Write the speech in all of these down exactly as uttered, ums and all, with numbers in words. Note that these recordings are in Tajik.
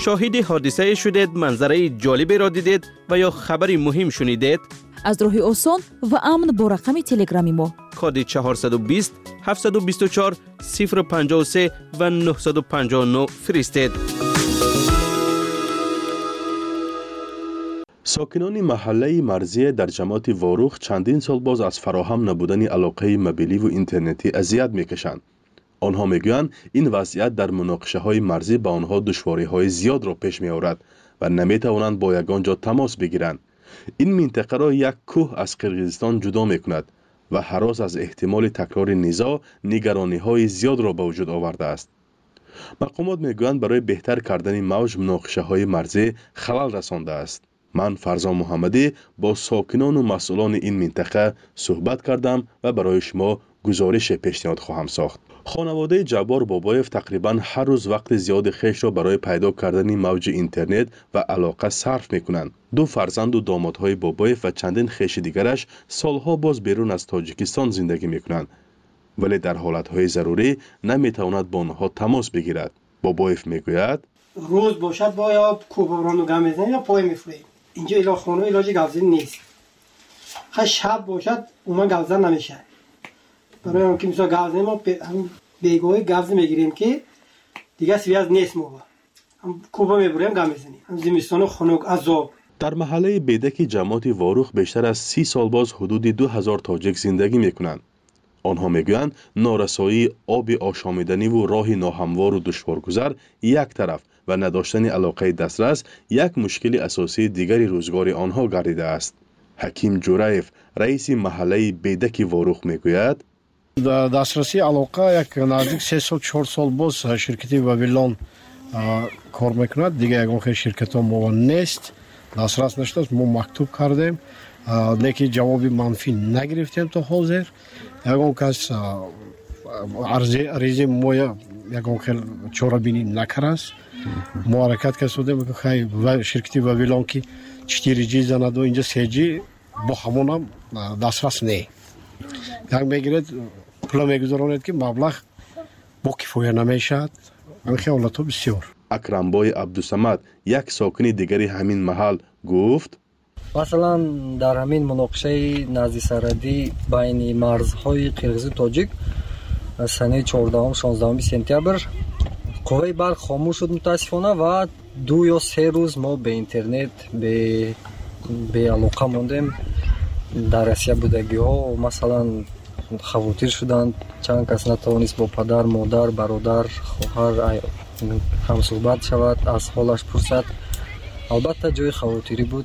شاهد حادثه شدید، منظره جالبی را دیدید و یا خبری مهم شنیدید؟ از راه آسان و امن با رقم تلگرامی ما کد چهارصد و بیست هفتصد و بیست و چهار صفر پنجاه و سه و نهصد و پنجاه و نه فرستید. ساکنان محله مرزی در جماعت واروخ چندین سال باز از فراهم نبودن علاقه موبیلی و اینترنتی اذیت میکشند. آنها میگویند این وضعیت در مناقشه های مرزی به آنها دشواری های زیاد را پیش می آورد و نمیتوانند با یگان جا تماس بگیرند. این منطقه را یک کوه از قرقیزستان جدا میکند و هراس از احتمال تکرار نزاع نگرانی های زیاد را به وجود آورده است. مقامات میگویند برای بهتر کردن موج مناقشه های مرزی خلل رسانده است. من فرزان محمدی با ساکنان و مسئولان این منطقه صحبت کردم و برای شما گزارش پیشنهاد خواهم ساخت. خانواده جبار بابایف تقریبا هر روز وقت زیاد خویش را برای پیدا کردن موج اینترنت و علاقه صرف میکنند. دو فرزند و دامادهای بابایف و چندین خویش دیگرش سالها باز بیرون از تاجیکستان زندگی میکنند، ولی در حالتهای ضروری نمیتواند با آنها تماس بگیرد. بابایف میگوید روز باشد با یا کوبران و گم بزنیم یا پای میفریم. اینجا ایلا خانه علاج گوزن نیست. خب شب باشد اونا گوزن نمیشه. برای اون که مثلا گوزن ما بیگاه گوزن میگیریم که دیگه سویاز نیست ما. هم کوبا میبریم گم بزنیم. هم زمستان خنک عذاب. در محله بیدک جماعت واروخ بیشتر از سی سال باز حدود دو هزار تاجیک زندگی میکنند. آنها میگویند نارسایی آب آشامیدنی و راه ناهموار و دشوارگذر یک طرف و نداشتن علاقه دسترس یک مشکل اساسی دیگری روزگار آنها گردیده است. حکیم جوریف رئیس محله بیدک واروخ میگوید دسترسی علاقه یک نزدیک سه سال چهار سال باز شرکتی وابیلون کار میکند. دیگه یگان خیلی شرکت ها ما نیست، دسترس نشد. ما مکتوب کردیم لیکن جوابی منفی نگرفتیم تا حاضر. یگان کس عرضی ما یگان خیلی چورابینی نکرد. ما حرکت کردیم که خیلی شرکتی وابیلون که چهار جی زند و اینجا سه جی با همون هم دسترس نه. یک میگیرد پول میگذارند که مبلغ با کفایه نمیشد. این خیالات بسیار. اکرمبای عبدالصمد یک ساکن دیگری همین محل گفت مثلا در همین مناقشه نزدی سرحدی بین مرزهای قرقیز و تاجیک سنه چهاردهم شانزدهم سپتامبر قوه برق خاموش شد متاسفانه و دو یا سه روز ما به اینترنت به به علاقه موندیم. در اسیا بودگی ها مثلا خواطر شدند، چند کس نتوانست با پدر، مادر، برادر، خواهر هم صحبت شود، از حالش پرسد. البته جای خواطری بود.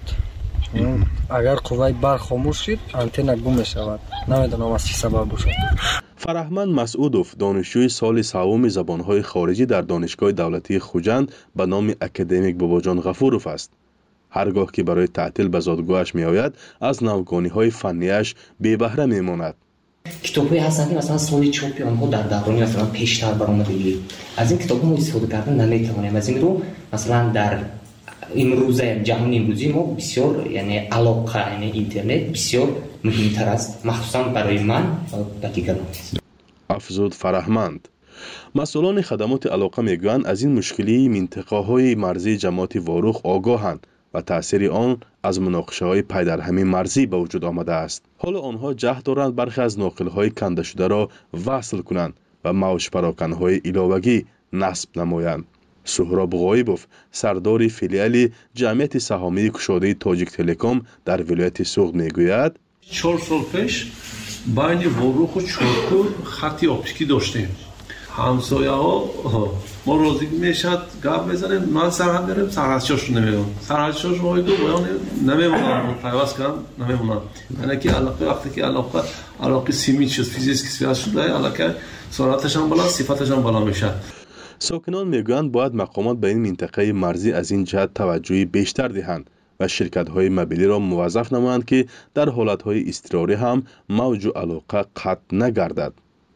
اگر قوه برق خاموش شد آنتن گم می شود. نمیدونم از چه سبب باشد. فرهمند مسعودوف دانشجوی سال سوم زبانهای خارجی در دانشگاه دولتی خوجند به نام اکادمیک باباجان غفوروف است. هرگاه که برای تعطیل به زادگاهش می آید از نوگانی های فنیش بی بهره می ماند. کتاب‌های هستند که مثلا سال چاپ آنها در دوران مثلا پیشتر برآمده. از این کتاب‌ها ما استفاده کردن نمی‌توانیم. از این رو مثلا در امروزه جهان امروزی ما بسیار یعنی علاقه یعنی اینترنت بسیار مهمتر است، مخصوصا برای من و دیگران. افزود فرهمند. مسئولان خدمات علاقه میگویند از این مشکلی منطقه‌های مرزی جماعت واروخ آگاهند و تأثیر آن از مناقشه‌های پی در همین مرزی به وجود آمده است. حالا آنها جهد دارند برخی از ناقل‌های کنده شده را وصل کنند و موج پراکن‌های علاوگی نصب نمایند. سهراب غایبوف سردار فیلیال جمعیت سهامی کشاده تاجیک تلکام در ولایت سوغد میگوید چهار سال پیش بین واروخ و چارکور خطی اپتیکی داشتیم. همسایه ها ما راضی میشد گپ بزنیم، من سرحد میرم سرحدشاشون نمیمونم، سرحدشاش وای دو بیان نمیمونم، پیوست کنم نمیمونم. یعنی که علاقه وقتی که علاقه علاقه سیمی شد، فیزیکی سیاست شده، علاقه سرعتش هم بالا، صفتش هم بالا میشه. ساکنان میگویند باید مقامات به این منطقه مرزی از این جهت توجهی بیشتر دهند و شرکت‌های موبیلی را موظف نمایند که در حالت‌های اضطراری هم موج و علاقه قطع نگردد.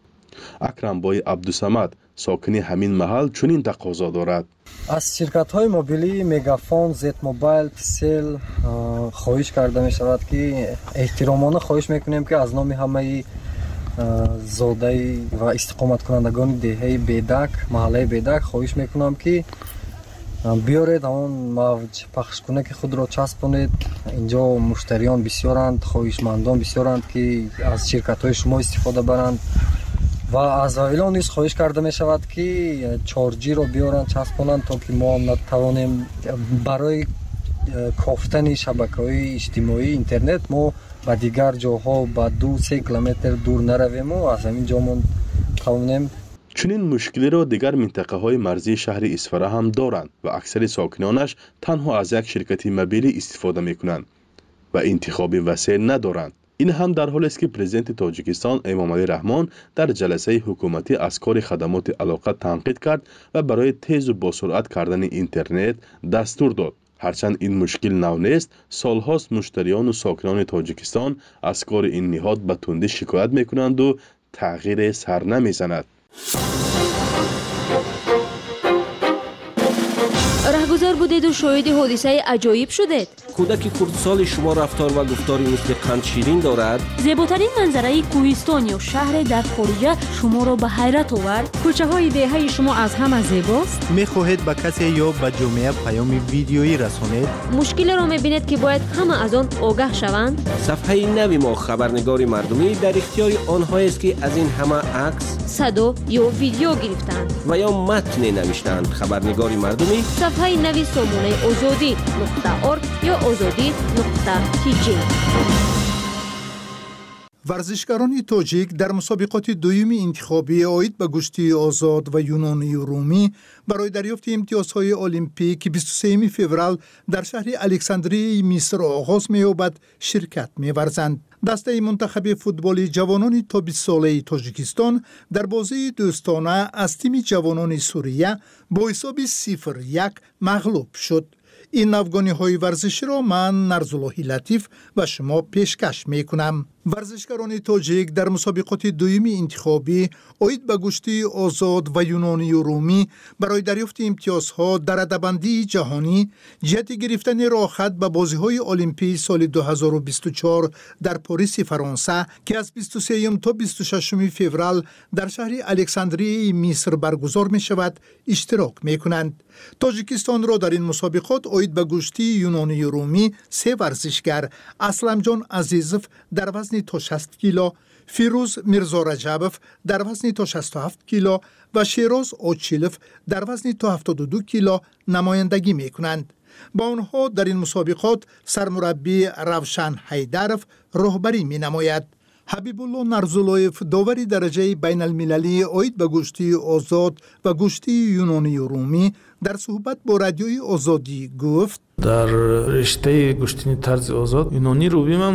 اکرمبای عبدالصمد ساکن همین محل چنین تقاضا دارد. از شرکت‌های موبیلی مگافون، زد موبایل، پسل خواهش کرده می شود که احترامانه خواهش میکنیم که از نام همه زاده و استقامت کنندگان دهه بیدک، محله بیدک خواهش میکنم که биёред ҳамон мавҷ пахшкунаки худро часпонед. Инҷо муштариён бисёранд, хоҳишмандон бисёранд ки аз ширкатҳои шумо истифода баранд ва аз оилон низ хоҳиш карда мешавад ки чорҷиро биёранд часпонанд, то ки мо натавонем барои кофтани шабакаҳои иҷтимоӣ интернет мо ба дигар ҷоҳо ба ду се километр дур наравему, аз ҳамин ҷомон тавонем. чунин мушкилиро дигар минтақаҳои марзии шаҳри Исфара ҳам доранд ва аксари сокинонаш танҳо аз як ширкати мобилӣ истифода мекунанд ва интихоби васеъ надоранд. ин ҳам дар ҳолест ки президенти Тоҷикистон Эмомалӣ Раҳмон дар ҷаласаи ҳукуматӣ аз кори хадамоти алоқа танқид кард ва барои тезу босуръат кардани интернет дастур дод. ҳарчанд ин мушкил нав нест, солҳост муштариёну сокинони Тоҷикистон аз кори ин ниҳод ба тундӣ шикоят мекунанду тағйире сар намезанад. раҳгузор будеду шоҳиди ҳодисаи аҷоиб шудед. кӯдаки хурдсоли шумо рафтор ва гуфтори мисли қандширин дорад? зеботарин манзараи кӯҳистон ё шаҳре дар хориҷа шуморо ба ҳайрат овард? кӯчаҳои деҳаи шумо аз ҳама зебост? мехоҳед ба касе ё ба ҷомеа паёми видеоӣ расонед? мушкилеро мебинед ки бояд ҳама аз он огаҳ шаванд? сафҳаи нави мо хабарнигори мардумӣ дар ихтиёри онҳоест ки аз ин ҳама акс, садо ё видео гирифтанд ва ё матне навиштанд. хабарнигори мардумӣ сафҳаи нави сомонаи озодӣ нуқта орг ё озодӣ нуқта тиҷи. варзишгарони тоҷик дар мусобиқоти дуюми интихобӣ оид ба гӯштии озод ва юнонию румӣ барои дарёфти имтиёзҳои олимпик бисту сеюми феврал дар шаҳри Александрияи Миср оғоз меёбад ширкат меварзанд. дастаи мунтахаби футболи ҷавонони то бист солаи Тоҷикистон дар бозии дӯстона аз тими ҷавонони Сурия бо ҳисоби сифр як мағлуб шуд. ин навгониҳои варзиширо ман Нарзуллоҳи Латиф ва шумо пешкаш мекунам. варзишгарони тоҷик дар мусобиқоти дуюми интихобӣ оид ба гӯштии озод ва юнонию румӣ барои дарёфти имтиёзҳо дар радабандии ҷаҳонӣ ҷиҳати гирифтани роҳхат ба бозиҳои олимпии соли ду ҳазору бисту чор дар Пориси Фаронса ки аз бисту сеюм то бисту шашуми феврал дар шаҳри Александрияи Миср баргузор мешавад иштирок мекунанд. Тоҷикистонро дар ин мусобиқот оид ба гӯштии юнонию румӣ се варзишгар Асламҷон Азизов дар вазни то шаст кило, Фирӯз Мирзораҷабов дар вазни то шасту ҳафт кило ва Шероз Очилов дар вазни то ҳафтоду ду кило намояндагӣ мекунанд. ба онҳо дар ин мусобиқот сармураббӣ Равшан Ҳайдаров роҳбарӣ менамояд. ҳабибулло Нарзуллоев довари дараҷаи байналмилалӣ оид ба гӯштии озод ва гӯштии юнонию румӣ дар суҳбат бо радиои Озодӣ гуфт: дар риштаи гӯштини тарзи озод юнони румиам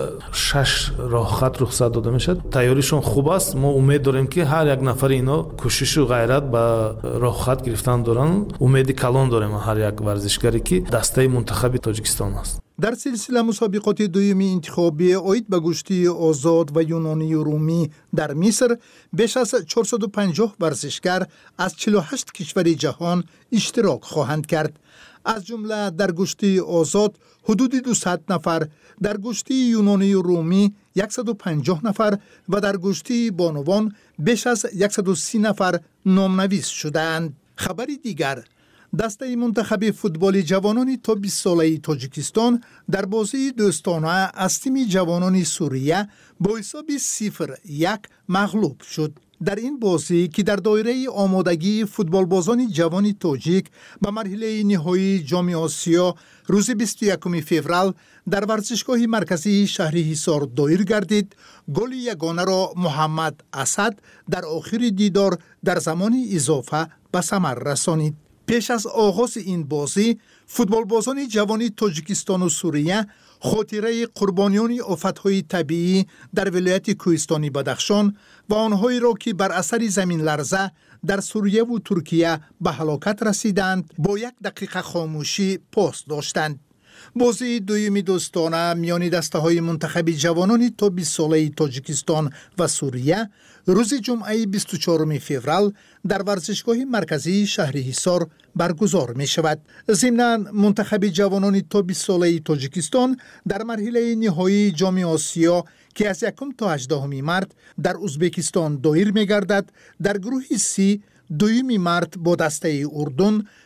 шаш роҳхат рухсат дода мешавад. тайёришон хуб аст. мо умед дорем ки ҳар як нафари ино кӯшишу ғайрат ба роҳхат гирифтан доранд. умеди калон дорем ҳар як варзишгаре ки дастаи мунтахаби Тоҷикистон аст. дар силсила мусобиқоти дуюми интихобӣ оид ба гӯштии озод ва юнонию румӣ дар Миср беш аз чорсаду панҷоҳ варзишгар аз чилу ҳашт кишвари ҷаҳон иштирок хоҳанд кард. аз ҷумла дар гӯштии озод ҳудуди дусад нафар, дар гӯштии юнонию румӣ яксаду панҷоҳ нафар ва дар гӯштии бонувон беш аз яксаду си нафар номнавис шудаанд. хабари дигар: дастаи мунтахаби футболи ҷавонони то бист солаи Тоҷикистон дар бозии дӯстона аз тими ҷавонони Сурия бо ҳисоби сифр як мағлуб шуд. дар ин бозӣ ки дар доираи омодагии футболбозони ҷавони тоҷик ба марҳилаи ниҳоии ҷоми Осиё рӯзи бисту якуми феврал дар варзишгоҳи марказии шаҳри Ҳисор доир гардид, голи ягонаро Муҳаммад Асад дар охири дидор дар замони изофа ба самар расонид. пеш аз оғози ин бозӣ футболбозони ҷавони Тоҷикистону Сурия хотираи қурбониёни офатҳои табиӣ дар вилояти Кӯҳистони Бадахшон ва онҳоеро ки бар асари заминларза дар Сурияву Туркия ба ҳалокат расиданд бо як дақиқа хомӯшӣ пост доштанд. бозии дуюми дӯстона миёни дастаҳои мунтахаби ҷавонони то бист солаи Тоҷикистон ва Сурия рӯзи ҷумъаи бисту чоруми феврал дар варзишгоҳи марказии шаҳри Ҳисор баргузор мешавад. зимнан мунтахаби ҷавонони то бист солаи Тоҷикистон дар марҳилаи ниҳоии ҷоми Осиё ки аз якум то ҳаждаҳуми март дар Узбекистон доир мегардад, дар гурӯҳи Си дуюми март бо дастаи Урдун,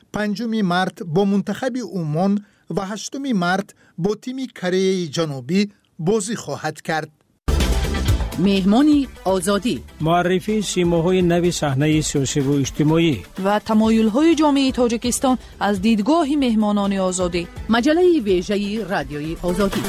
پنجم مارت با منتخب عمان و هشتم مارت با تیم کره جنوبی بازی خواهد کرد. مهمانی آزادی، معرفی سیماهای نو صحنه سیاسی و اجتماعی و تمایل‌های جامعه تاجیکستان از دیدگاه مهمانان آزادی. مجله ویژه رادیوی آزادی.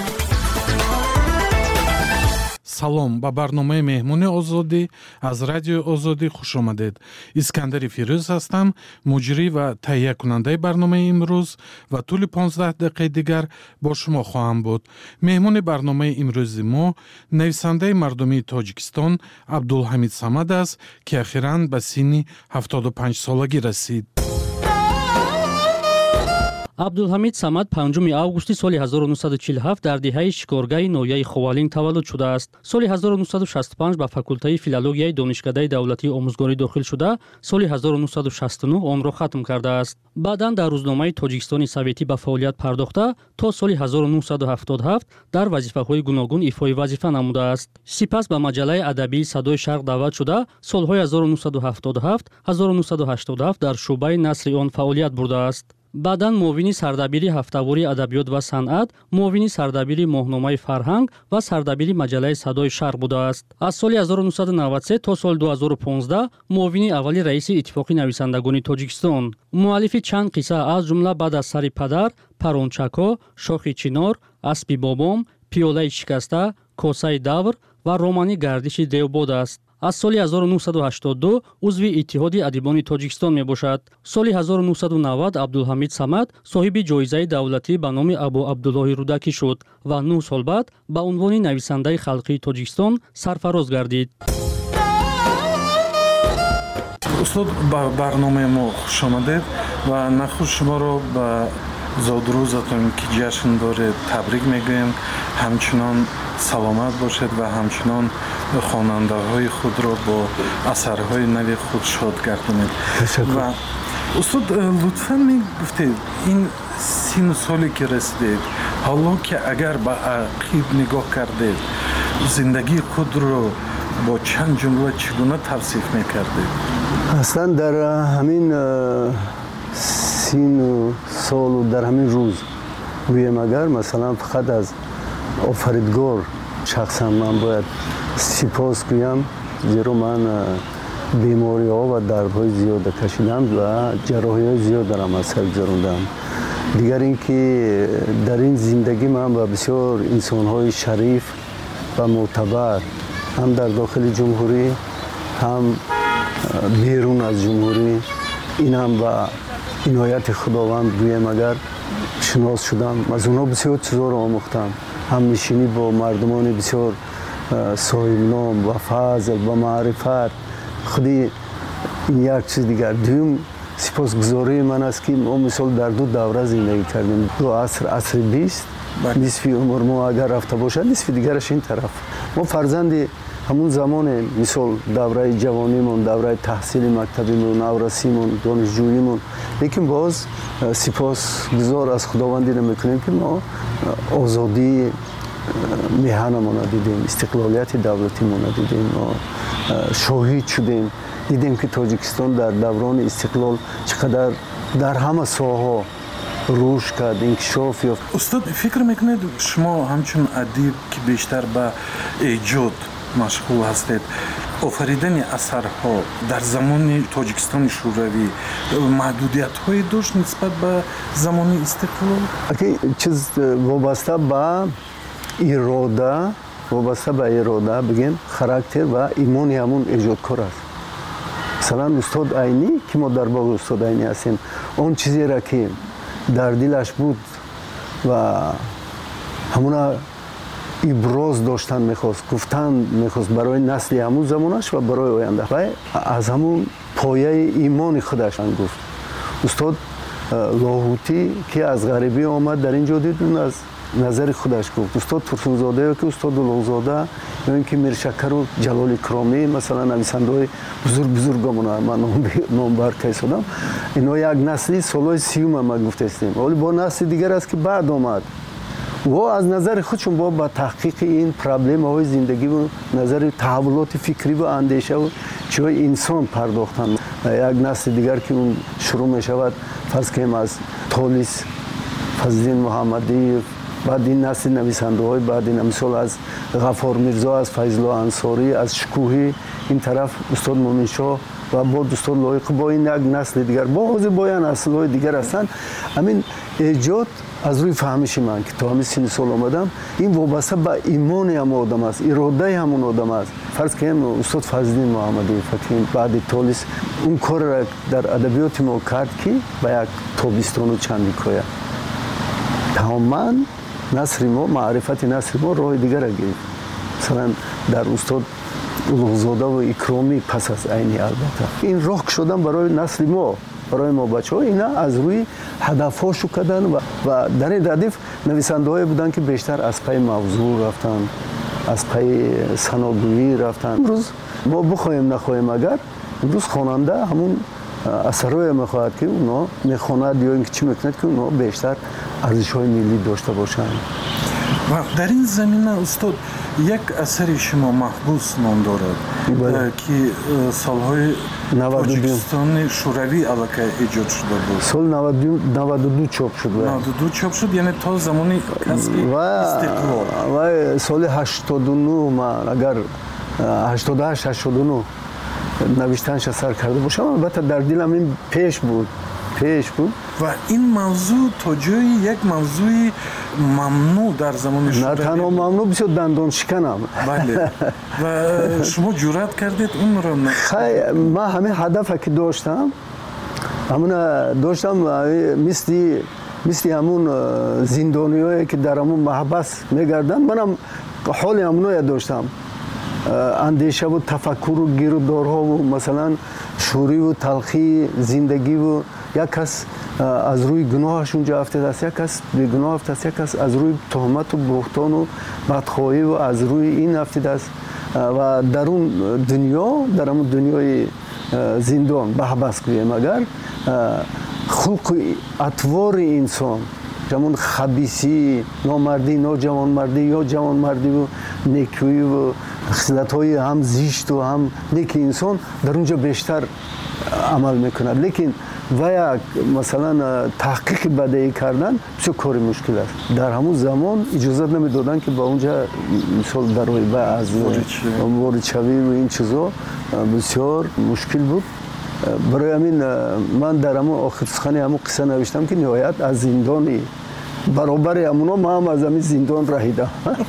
салом ба барномаи меҳмони озодӣ аз радиои озодӣ хуш омадед. искандари фирӯз ҳастам, муҷрӣ ва таҳиякунандаи барномаи имрӯз ва тӯли понздаҳ дақиқаи дигар бо шумо хоҳам буд. меҳмони барномаи имрӯзи мо нависандаи мардумии тоҷикистон абдулҳамид самад аст, ки ахиран ба синни ҳафтоду панҷ солагӣ расид. абдулҳамид самад панҷуми августи соли ҳазору нуҳсаду чилу ҳафт дар деҳаи шикоргаҳи ноҳияи ховалин таваллуд шудааст. соли ҳазору нуҳсаду шасту панҷ ба факултаи филологияи донишкадаи давлатии омӯзгорӣ дохил шуда, соли ҳазору нуҳсаду шасту нӯҳ онро хатм кардааст. баъдан дар рӯзномаи Тоҷикистони Советӣ ба фаъолият пардохта, то соли ҳазору нуҳсаду ҳафтоду ҳафт дар вазифаҳои гуногун ифои вазифа намудааст. сипас ба маҷаллаи адабии Садои Шарқ даъват шуда, солҳои ҳазору нуҳсаду ҳафтоду ҳафт - ҳазору нуҳсаду ҳаштоду ҳафт дар шуъбаи насри он фаъолият бурдааст. баъдан муовини сардабири ҳафтавори адабиёт ва санъат, муовини сардабири моҳномаи Фарҳанг ва сардабири маҷаллаи Садои Шарқ будааст. аз соли ҳазору нуҳсаду навадцать се то соли ду ҳазору понздаҳ муовини аввали раиси Иттифоқи нависандагони Тоҷикистон. муаллифи чанд қисса аз ҷумла баъд аз сари падар, Парончако, Шохи чинор, Аспи бобом, Пиёлаи шикаста, Косаи давр ва романи Гардиши девбод аст. аз соли ҳазору нуҳсаду ҳаштоду ду узви Иттиҳоди адибони Тоҷикистон мебошад. соли ҳазору нуҳсаду навад Абдулҳамид Самад соҳиби ҷоизаи давлатӣ ба номи Абу Абдуллоҳи Рудакӣ шуд ва нӯҳ сол баъд ба унвони нависандаи халқии Тоҷикистон сарфароз гардид. устод, ба барномаи мо хуш омадед ва нахуш шуморо ба зодрӯзатон ки ҷашн доред табрик мегӯем. ҳамчунон саломат бошед ва ҳамчунон хонандаҳои худро бо асарҳои нави худ шод гардонед. ва устод, лутфан мегуфтед ин сину соле ки расидед, ҳоло ки агар ба ақиб нигоҳ кардед, зиндагии худро бо чанд ҷумла чӣ гуна тавсиф мекардед? аслан дар ҳамин сину солу дар ҳамин рӯз гӯем, агар масалан фақат аз офаридгор шахсан ман бояд сипос гӯям, зеро ман бемориҳо ва дардҳои зиёда кашидам ва ҷарроҳиҳои зиёд дарам аз сар гузарондам. дигар ин ки дар ин зиндагӣ ман ба бисёр инсонҳои шариф ва мӯътабар ҳам дар дохили ҷумҳурӣ ҳам берун аз ҷумҳурӣ, инам ба инояти худованд гӯем агар шинос шудам. аз онҳо бисёр чизҳоро омӯхтам, ҳамнишинӣ бо мардумони бисёр соҳибном ва фазл ва маърифат. худи як чиз дигар, дуюм сипосгузории ман аст ки мо мисол дар ду давра зиндагӣ кардем. ду аср, асри бист, нисфи умр мо агар рафта бошад, нисфи дигараш ин тараф. мо фарзанди ҳамун замоне, мисол давраи ҷавонимон, давраи таҳсили мактабимон, наврасимон, донишҷӯимон. лекин боз сипосгузор аз худовандиро мекунем ки мо озодии меҳанамона дидем, истиқлолияти давлатимона дидем, мо шоҳид шудем, дидем ки Тоҷикистон дар даврони истиқлол чӣ қадар дар ҳама соҳаҳо рушд кард, инкишоф ёфт. устод, фикр мекунед шумо ҳамчун адиб ки бештар ба эҷод машғул ҳастед, офаридани асарҳо дар замони Тоҷикистони шӯравӣ маҳдудиятҳое дошт нисбат ба замони истиқлол? чиз вобаста ба ирода, вобаста ба ирода бигем характер ва имони ҳамун эҷодкор аст. масалан устод Айнӣ ки мо дар боғи устод Айнӣ ҳастем, он чизеро ки дар дилаш буд ва ҳамуна иброз доштан мехост, гуфтан мехост барои насли ҳамун замонаш ва барои оянда. ва аз ҳамун пояи имони худаш гуфт. устод Лоҳутӣ ки аз ғарибӣ омад дар ин ҷо дид, аз назари худаш гуфт. устод Турсунзодаё ки устод Улуғзода, ё ин ки Миршакару Ҷалоли Кромӣ, масалан нависандаҳои бузург бузургамона ман номбар кайсодам, инҳо як насли солҳои сиюма ма гуфтастем. вале бо насли дигар аст ки баъд омад. و از نظر خودشون با با تحقیق این پرابلم های زندگی و نظر تحولات فکری و اندیشه و چه انسان پرداختن. یک نسل دیگر که اون شروع می شود فرض کنیم از تولیس فضلین محمدی، بعد این نسل نویسنده های بعد این مثال از غفار میرزا، از فیض الله انصاری، از شکوهی، این طرف استاد مومن شاه و با استاد لایق، با این یک نسل دیگر با حوزه باید نسل های دیگر هستند. همین ایجاد از روی فهمش من که تا همین سن سال آمدم این وابسته به ایمان هم آدم است، اراده همون آدم است. فرض کنیم استاد فضلین محمدی فکرین بعد تولیس اون کار را در ادبیات ما کرد که به یک تابستان و چند کویا تماما نصر ما معرفت نصر ما راه دیگر گرفت. مثلا در استاد اولوزاده و اکرامی پس از عینی البته این راه شدن برای نسل ما، برای ما بچه ها اینا از روی هدفهاشو کردن و, و در این هدف نویسنده های بودن که بیشتر از پای موضوع رفتن، از پای سناگویی رفتن. امروز ما بخوایم نخوایم اگر امروز خواننده همون اثرهای میخواهد که اونا میخواند یا اینکه چی میکند که اونا بیشتر ارزش های ملی داشته باشند. و در این زمینه استاد یک اثر شما محبوس نام دارد که سالهای تاجیکستان شوروی علاقه ایجاد شده بود. سال نود و دو چاپ شد. نود و دو چاپ شد یعنی تا زمان کسب استقلال. و سال هشتاد و نه من اگر هشتاد و هشت هشتاد و نه نوشتنش سر کرده باشم البته در دلم این پیش بود پیش بود و این موضوع تا جای یک موضوع ممنوع در زمان شوروی. نه تنها ممنوع بسیار دندان شکنم. بله و شما جرأت کردید اون رو نه؟ خیلی من همین هدف که داشتم همون داشتم مثل مثل همون زندانیایی که در همون محبس میگردن منم حال همونو داشتم. اندیشه و تفکر و گیرودارها و مثلا شوری و تلخی زندگی و یک کس از روی گناهش اونجا افتاده است، یک کس به گناه افتاده است، یک کس از روی تهمت و بهتان و بدخواهی و از روی این افتاده است و در اون دنیا در اون دنیای زندان بحبس گویم اگر خلق اطوار انسان همون خبیثی، نامردی، ناجوانمردی یا جوانمردی و نیکی و خصلت‌های هم زشت و هم نیک انسان در اونجا بیشتر عمل میکند. لیکن و یک مثلا تحقیق بدیهی کردن بسیار کار مشکل است. در همون زمان اجازه نمیدادن که با اونجا مثال در روی از وارد شوی و این چیزا بسیار مشکل بود. برای همین من در همون آخر سخن همون قصه نوشتم که نهایت از زندانی برابر همونا ما هم از همین زندان رهیدم.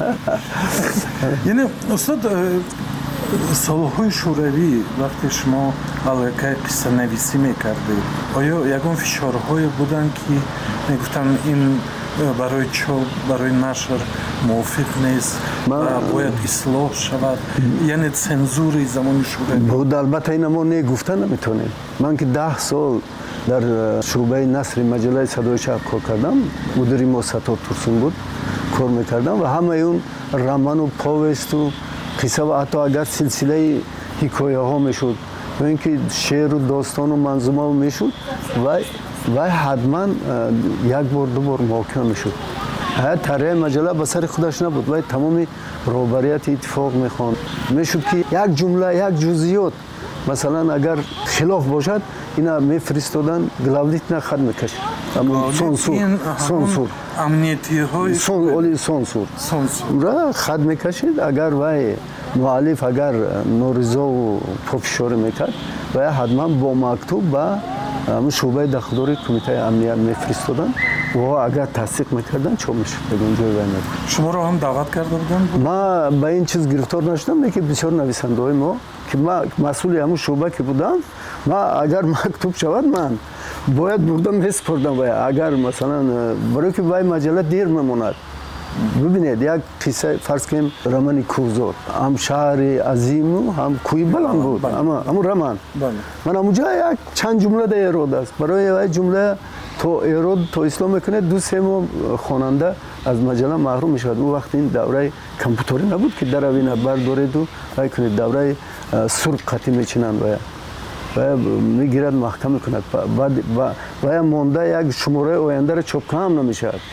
یعنی استاد سالهای شوروی وقتی شما علاقه قصه نویسی میکردید آیا یکون فشارهای بودن که میگفتن این برای چاپ برای نشر موافق نیست و باید اصلاح شود یعنی سنزوری زمان شوروی بود؟ البته این ما نگفتن نمیتونیم. من که ده سال در شعبه نثر مجله صدای شب کار کردم، مدیر ما ستار ترسون بود کار میکردم و همه اون رمان و پاوست و قصه و حتی اگر سلسله حکایه ها میشد و اینکه شعر و داستان و منظومه میشد و و حتما یک بار دو بار محاکمه میشد. طرح مجله به سر خودش نبود و تمام رهبریت اتفاق میخواند میشد که یک جمله یک جزئیات مثلا اگر خلاف باشد اینا میفرستادن گلاولیت نخد میکشد اما سانسور سانسور امنیتی های سانسور سانسور را خد میکشید اگر وای مؤلف اگر نورزا و پروفسور میکرد و حتما با مکتوب با شعبه داخلی کمیته امنیت میفرستادن و اگر تصدیق میکردن چه میشد اونجا وینر. شما رو هم دعوت کرده بودن؟ ما به این چیز گرفتار نشدم که بسیار نویسنده های ما که ما مسئول همون شعبه که بودم ما اگر مکتوب شود من باید بردم میسپردم و اگر مثلا برای که وای مجله دیر میموند. ببینید یک قصه فرض کنیم رمان کوزور هم شهر عظیم و هم کوی بلند بود اما همون رمان من اونجا یک چند جمله در ایراد است برای جمله تو ایراد تو اسلام میکنه دو سه ماه خواننده از مجله محروم میشود. اون وقت این دوره کامپیوتری نبود که در اوینا بردارید و وای کنید دوره سرخ قطعی میچینند و و میگیرد محکم میکند بعد و مونده یک شماره آینده را چاپ هم نمیشود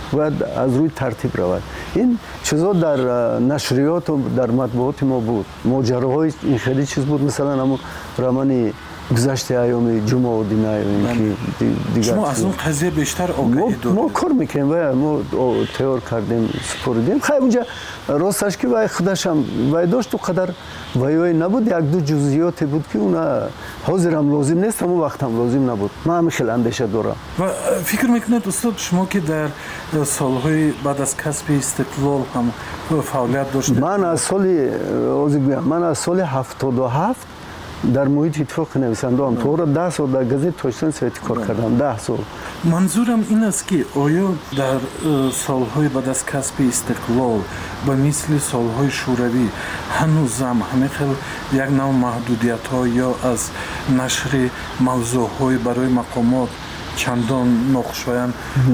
باید از روی ترتیب رود. این چیزا در نشریات و در مطبوعات ما بود. ماجراهای این خیلی چیز بود، مثلا همون رمان گذشته ایام جمعه و دینه دیگر. شما از اون قضیه بیشتر آگاهی دارید؟ ما کار میکنیم و ما تیار کردیم سپردیم. خیلی اونجا راستش که وای خودش هم وای داشت و قدر وای نبود، یک دو جزئیاتی بود که اونا حاضرم لازم نیست، اما وقتم لازم نبود. من هم خیلی اندیشه دارم. و فکر میکنید استاد شما که در سالهای بعد از کسب استقلال هم فعالیت داشتید؟ من از سال من از سال هفتاد و هفت در محیط اتفاق نویسنده هم تو را ده سال در گزیت توشتن سویتی کار کردم. ده سال. منظورم این است که آیا در سالهای بعد از کسب استقلال به مثل سالهای شوروی هنوزم همه خیلی یک نوع محدودیت ها یا از نشر موضوع های برای مقامات چندان ناخوشایند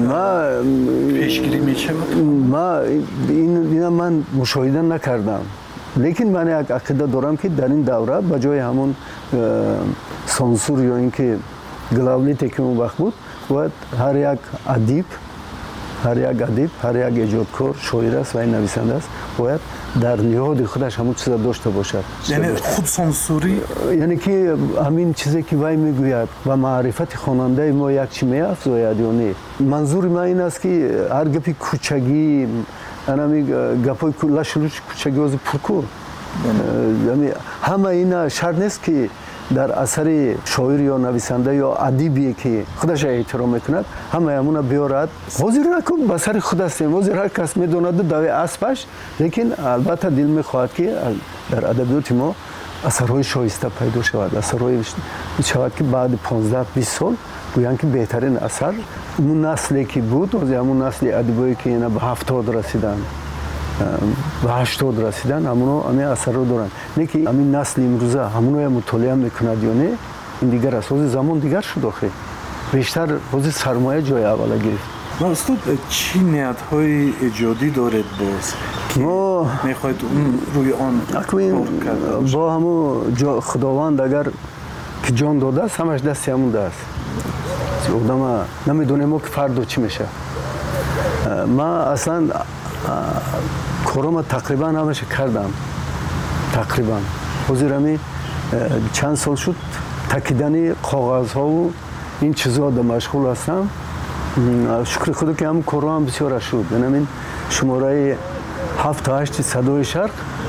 پیشگیری می شود؟ ما این من مشاهده نکردم، لیکن من یک عقیده دارم که در این دوره به جای همون سانسور یا اینکه گلاولیتی که اون وقت بود، باید هر یک ادیب هر یک ادیب هر یک ایجادکار شاعر است و این نویسنده است باید در نهاد خودش همون چیزا داشته باشد. یعنی خود سانسوری، یعنی که همین چیزی که وای میگوید و معرفت خواننده ما یک چی میافزاید یا نه. منظور من این است که هر گپی کوچگی انمی گپای لشلوش کوچگی از پرکو، یعنی همه این شرط نیست که در اثر شاعر یا نویسنده یا ادیبی که خودش احترام میکند همه همون بیارد. حاضر نکن به سر خود هستیم، حاضر هر کس میدوند دوی اسبش، لیکن البته دل میخواهد که در ادبیات ما اثرهای شایسته پیدا شود، اثرهای شود که بعد پانزده بیست سال گویند که بهترین اثر اون نسلی که بود از همون نسل ادبایی که اینا به هفتاد رسیدن به هشتاد رسیدن همونو همین اثر رو دارن. نه که همین نسل امروزه همونو مطالعه میکند یا نه این دیگر است. از زمان دیگر شد آخه بیشتر از سرمایه جای اول گرفت. و استاد چی نیت‌های ایجادی دارید باز که ما میخواید روی آن با همون خداوند اگر که جان داده است همش دستی همون دست آدم نمیدونه ما که فردا چی میشه. ما اصلا کارم تقریبا همش کردم تقریبا حضور همی چند سال شد تکیدن کاغذ ها و این چیزها در مشغول هستم. شکر خدا که هم کارم هم بسیار شد. یعنی شماره هفت تا هشت صدای شرق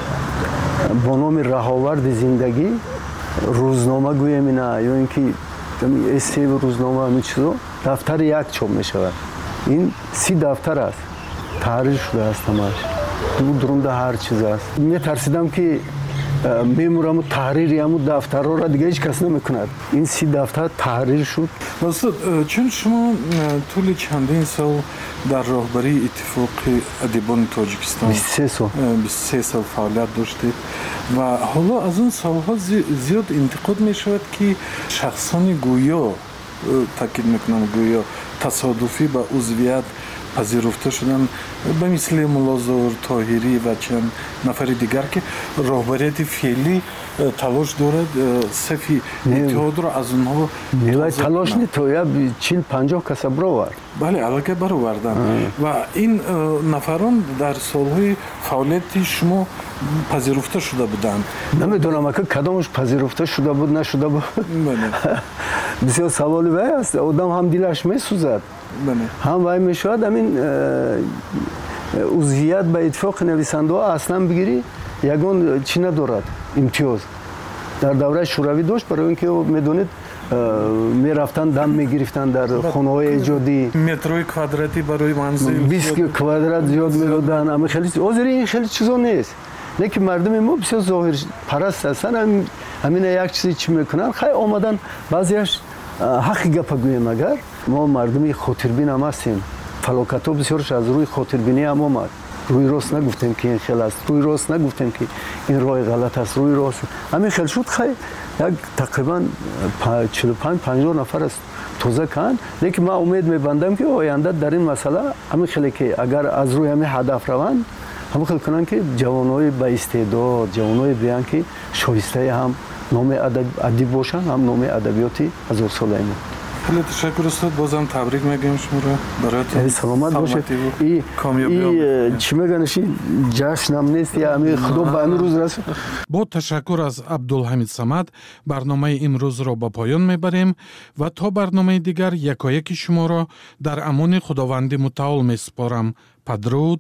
با نام رهاورد زندگی روزنامه گویم اینا یا اینکه استی روزنامه همین چیزا دفتر یک چاپ می شود. این سی دفتر است تحریر شده است همش دو درونده هر چیز است. می ترسیدم که میمورم تحریری همون دفترها را دیگه هیچ کس نمیکند. این سی دفتر تحریر شد. استاد چون شما طول چندین سال در راهبری اتفاق ادیبان تاجیکستان بیست و سه سال بیست و سه سال فعالیت داشتید و حالا از اون سالها زیاد انتقاد می شود که شخصان گویا تاکید میکنم گویا تصادفی به عضویت پذیرفته شدن به مثل ملازور طاهری و چند نفر دیگر که راهبریت فعلی تلاش دارد صفی اتحاد را از اونها نه تلاش نه تو یا چهل پنجاه کس برآورد. بله علاقه برآوردن و این نفران در سالهای فعالیت شما پذیرفته شده بودند. نمیدونم که کدامش پذیرفته شده بود نشده بود. بسیار سوالی وای است. آدم هم دلش میسوزد هم وای میشود. همین عضویت به اتفاق نویسنده ها اصلا بگیری یگان چی ندارد امتیاز در دوره شوروی داشت برای اینکه میدونید میرفتن دم میگرفتن در خانه های ایجادی متروی کوادراتی برای منزل بیست کوادرات زیاد میدادن. اما خیلی حاضر این خیلی چیزا نیست. نه که مردم ما بسیار ظاهر پرست هستن. همین یک چیزی چی میکنن خیلی آمدن بعضیش حقی گپ گویم. اگر ما مردمی خاطربین هم هستیم فلاکت ها بسیارش از روی خاطربینی هم آمد. روی راست نگفتیم که این خیلی است، روی راست نگفتیم که این راه غلط است، روی راست همین خیلی شد. خیلی یک تقریبا چهل و پنج پنجاه نفر است توزه کن. لیکن من امید میبندم که آینده در این مسئله همین خیلی که اگر از روی همین هدف روند همین خیلی کنن که جوانای با استعداد جوانای بیان که شایسته هم نام ادب ادیب باشن هم نام ادبیاتی هزار ساله ما. خیلی تشکر استاد. بازم تبریک میگیم شما را براتون. سلامت باشید. این کامیابی چی میگنشی جشن هم نیست یا همین خدا به این روز رسید. با تشکر از عبدالحمید صمد برنامه امروز را به پایان میبریم و تا برنامه دیگر یکایک شما را در امان خداوند متعال میسپارم. بدرود.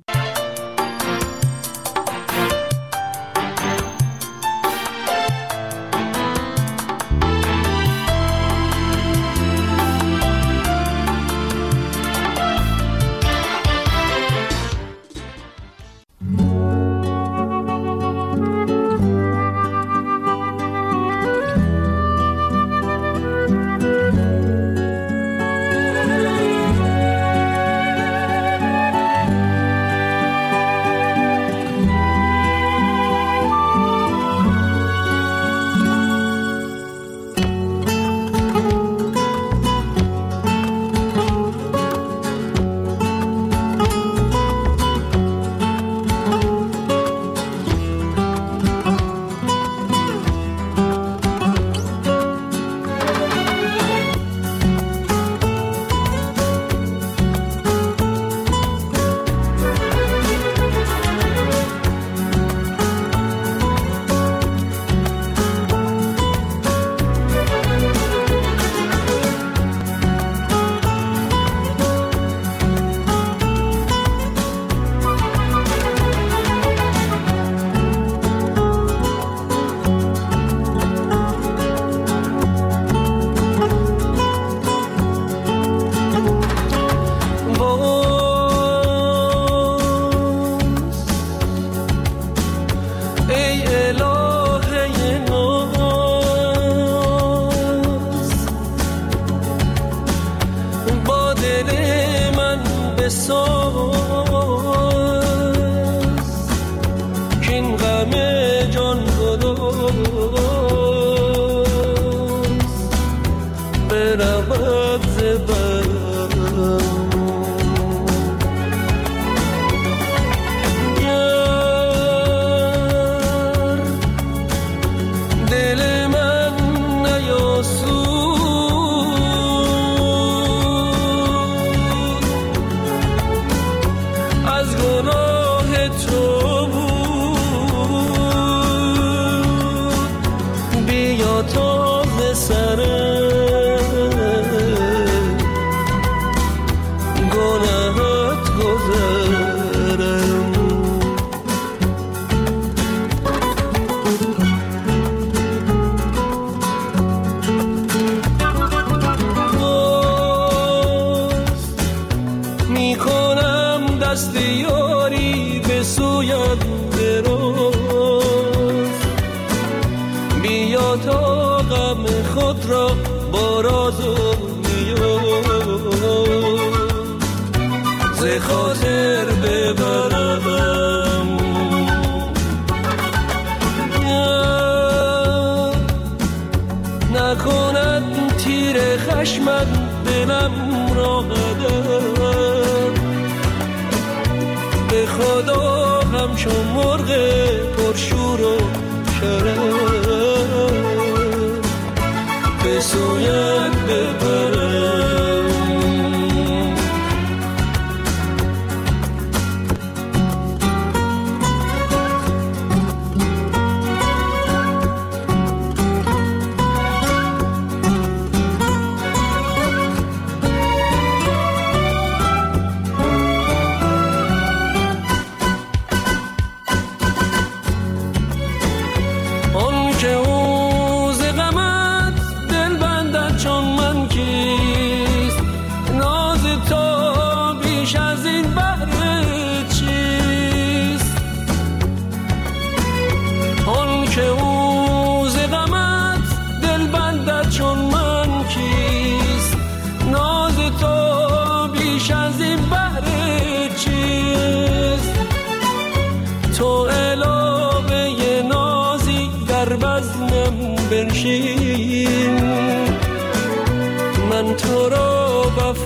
من تو را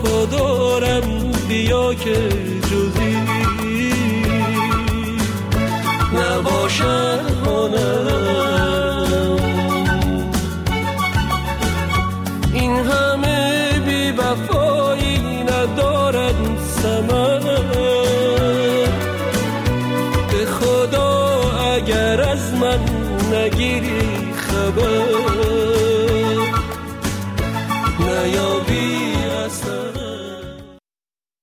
وفادارم، بیا که جزی نباشد هنرم. این همه بی ثمر به خدا اگر از من نگیری خبر